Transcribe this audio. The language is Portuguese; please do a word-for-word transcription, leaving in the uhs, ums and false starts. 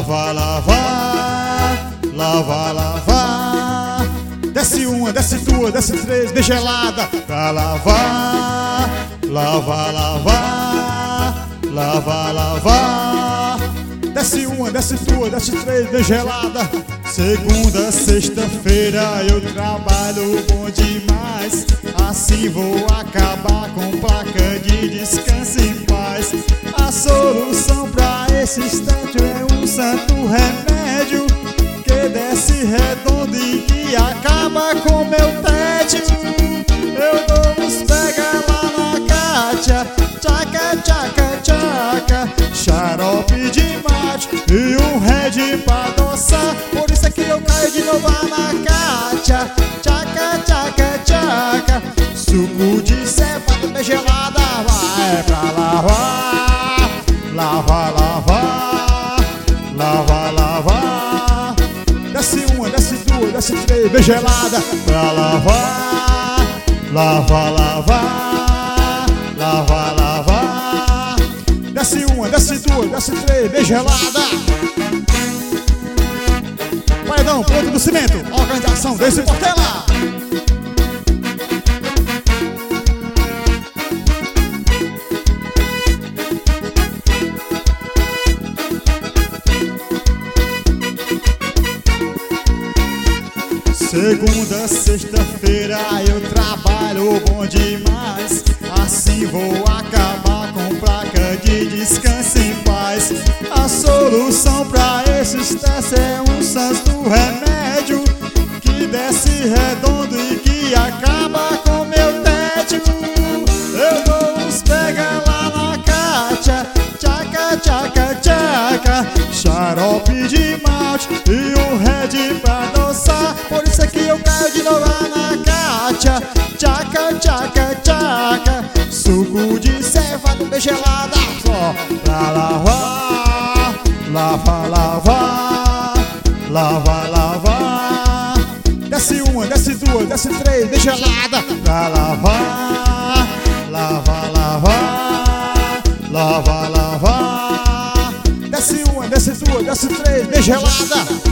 Lava, lavar, lava, lavar. Desce uma, desce duas, desce três, bem gelada. Pra lavar, lava, lavar, lava, lavar. Desce uma, desce duas, desce três, bem gelada. Segunda, sexta-feira eu trabalho bom demais. Assim vou acabar com placa de descanso em paz. A solução pra esse instante é um santo remédio que desce redondo e que acaba com meu tédio. Eu dou uns pega lá na Kátia, tchaca, tchaca, tchaca, xarope de mate e um red pra adoçar. Por isso é que eu caio de novo lá na Kátia, tchaca, tchaca, tchaca, suco de cevada bem gelada. Vai pra lavar, lava, lavar, lava, lavar. Desce uma, desce duas, desce três, bem gelada. Pra lavar, lava, lavar, lava, lavar. Desce uma, desce duas, desce três, bem gelada. Paredão, ponto do cimento, organização desse Portela. Segunda, sexta-feira eu trabalho bom demais. Assim vou acabar com placa de descanso em paz. A solução pra esse estresse é um santo remédio que desce redondo e que acaba com meu tédio. Eu dou uns pega lá na Kátia, tchaca, tchaca, tchaca, xarope de malte e um red pra adoçar. Por isso é que eu caio de novo lá na Kátia, tchaca, tchaca, tchaca, suco de cevada bem gelada. Só pra lavar, lava, lavar, lava, lavar. Desce uma, desce duas, desce três, bem gelada. Pra lavar, lava, lavar, lava, lavar. Desce uma, desce duas, desce três, bem gelada.